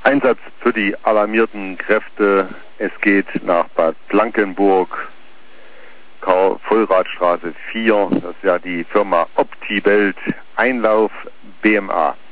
Einsatz für die alarmierten Kräfte. Es geht nach Bad Blankenburg, Vollradstraße 4. Das ist ja die Firma Optibelt, Einlauf BMA.